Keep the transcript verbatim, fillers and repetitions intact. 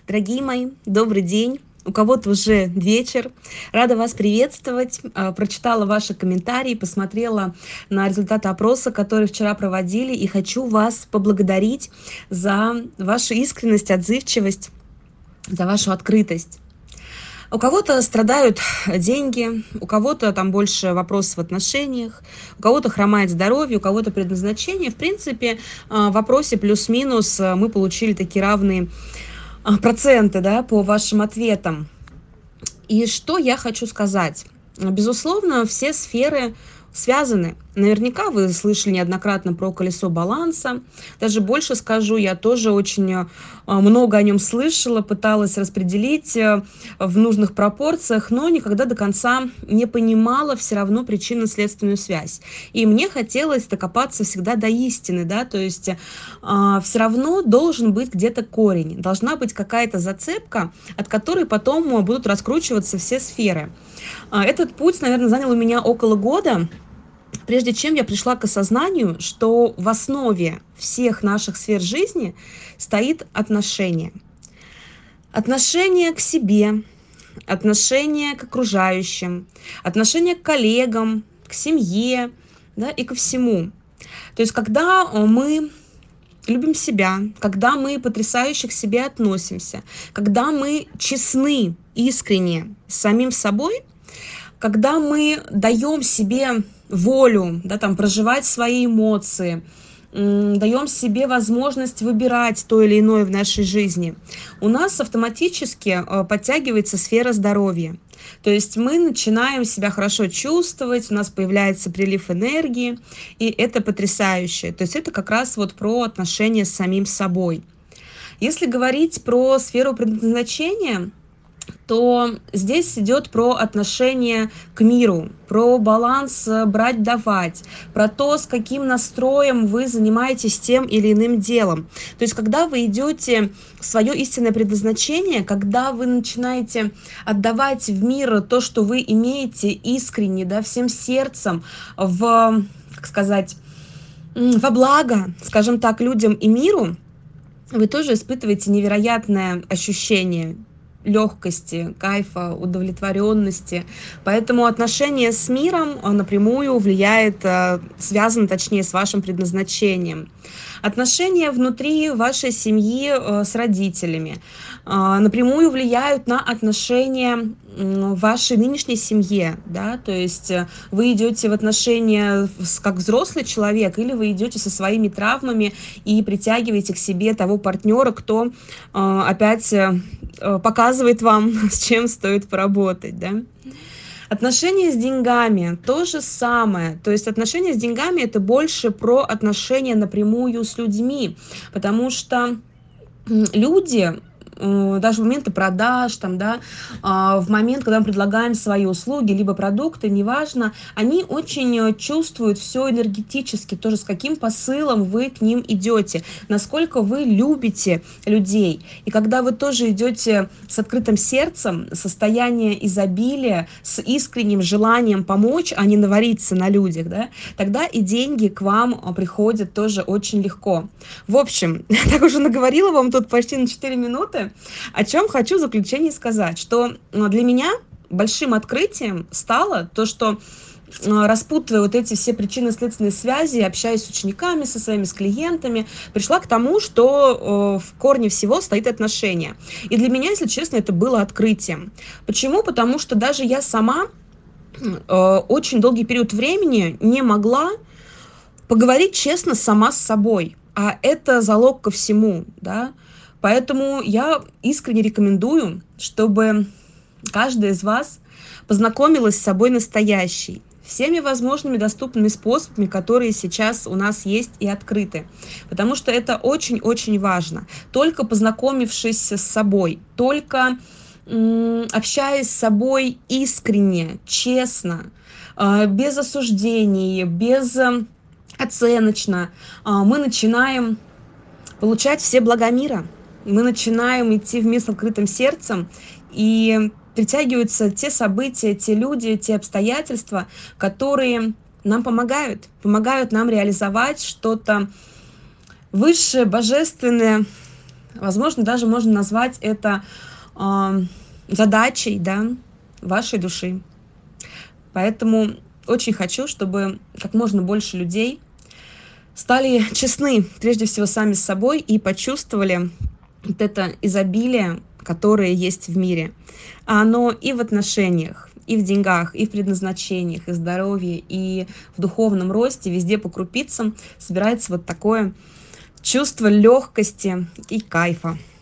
Дорогие мои, добрый день. У кого-то уже вечер. Рада вас приветствовать. А, Прочитала ваши комментарии, посмотрела на результаты опроса, который вчера проводили, и хочу вас поблагодарить за вашу искренность, отзывчивость, за вашу открытость. У кого-то страдают деньги, у кого-то там больше вопросов в отношениях, у кого-то хромает здоровье, у кого-то предназначение. В принципе, а, в вопросе плюс-минус а, мы получили такие равные а, проценты, да, по вашим ответам. И что я хочу сказать? Безусловно, все сферы связаны. Наверняка вы слышали неоднократно про колесо баланса. Даже больше скажу, я тоже очень э, много о нем слышала, пыталась распределить э, в нужных пропорциях, но никогда до конца не понимала все равно причинно-следственную связь. И мне хотелось докопаться всегда до истины, да, то есть э, все равно должен быть где-то корень, должна быть какая-то зацепка, от которой потом будут раскручиваться все сферы. А, Этот путь, наверное, занял у меня около года, прежде чем я пришла к осознанию, что в основе всех наших сфер жизни стоит отношение. Отношение к себе, отношение к окружающим, отношение к коллегам, к семье, да, и ко всему. То есть, когда э, мы любим себя, когда мы потрясающе к себе относимся, когда мы честны, искренне с самим собой, когда мы даем себе волю, да, там, проживать свои эмоции, м, даем себе возможность выбирать то или иное в нашей жизни, у нас автоматически э, подтягивается сфера здоровья. То есть мы начинаем себя хорошо чувствовать, у нас появляется прилив энергии, и это потрясающе. То есть это как раз вот про отношения с самим собой. Если говорить про сферу предназначения, то здесь идет про отношение к миру, про баланс э, брать-давать, про то, с каким настроем вы занимаетесь тем или иным делом. То есть, когда вы идете в свое истинное предназначение, когда вы начинаете отдавать в мир то, что вы имеете искренне, да, всем сердцем, в, как сказать, м, во благо, скажем так, людям и миру, вы тоже испытываете невероятное ощущение легкости, кайфа, удовлетворенности. Поэтому отношение с миром а, напрямую влияет, а, связано, точнее, с вашим предназначением. Отношения внутри вашей семьи а, с родителями а, напрямую влияют на отношения м, в вашей нынешней семье, да, то есть э, вы идете в отношения с- как взрослый человек, или вы идете со своими травмами и притягиваете к себе того партнера, кто э, опять э, э, показывает вам, с чем стоит поработать, да. Отношения с деньгами то же самое. То есть отношения с деньгами это больше про отношения напрямую с людьми, потому что м, люди э, даже в моменты продаж, там, да, а, в момент, когда мы предлагаем свои услуги, либо продукты, неважно, они очень э, чувствуют все энергетически, тоже с каким посылом вы к ним идете, насколько вы любите людей. И когда вы тоже идете с открытым сердцем, состояние изобилия, с искренним желанием помочь, а не навариться на людях, да, тогда и деньги к вам а, приходят тоже очень легко. В общем, так уже наговорила вам тут почти на четыре минуты, о чем хочу в заключение сказать, что э, для меня большим открытием стало то, что э, распутывая вот эти все причинно-следственные связи, общаясь с учениками, со своими, с клиентами, пришла к тому, что э, в корне всего стоит отношение. И для меня, если честно, это было открытием. Почему? Потому что даже я сама э, очень долгий период времени не могла поговорить честно сама с собой, а это залог ко всему, да. Поэтому я искренне рекомендую, чтобы каждая из вас познакомилась с собой настоящей, всеми возможными доступными способами, которые сейчас у нас есть и открыты. Потому что это очень-очень важно. Только познакомившись с собой, только м, общаясь с собой искренне, честно, э, без осуждений, без э, оценочно, э, мы начинаем получать все блага мира. Мы начинаем идти в мир с открытым сердцем, и притягиваются те события, те люди, те обстоятельства, которые нам помогают, помогают нам реализовать что-то высшее, божественное, Возможно, даже можно назвать это э, задачей, да, вашей души. Поэтому очень хочу, чтобы как можно больше людей стали честны, прежде всего, сами с собой и почувствовали вот это изобилие, которое есть в мире. А оно и в отношениях, и в деньгах, и в предназначениях, и в здоровье, и в духовном росте, везде по крупицам собирается вот такое чувство легкости и кайфа.